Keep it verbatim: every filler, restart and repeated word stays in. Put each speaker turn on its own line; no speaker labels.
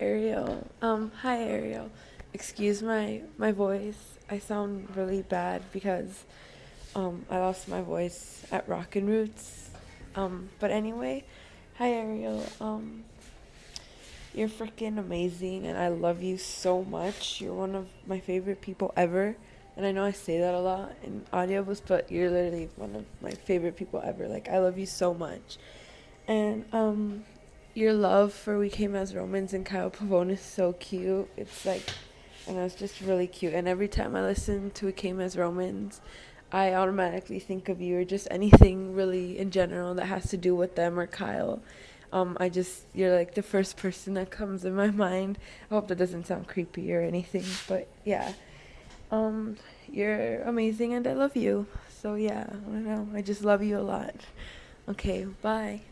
Ariel. Um, hi Ariel. Excuse my my voice. I sound really bad because um I lost my voice at Rockin' Roots. Um, but anyway, hi Ariel. Um, you're freaking amazing and I love you so much. You're one of my favorite people ever. And I know I say that a lot in audiobooks, but you're literally one of my favorite people ever. Like I love you so much. And um your love for We Came as Romans and Kyle Pavone is so cute. It's like, and it's just really cute. And every time I listen to We Came as Romans, I automatically think of you or just anything really in general that has to do with them or Kyle. Um, I just, you're like the first person that comes in my mind. I hope that doesn't sound creepy or anything, but yeah. Um, you're amazing and I love you. So yeah, I don't know. I just love you a lot. Okay, bye.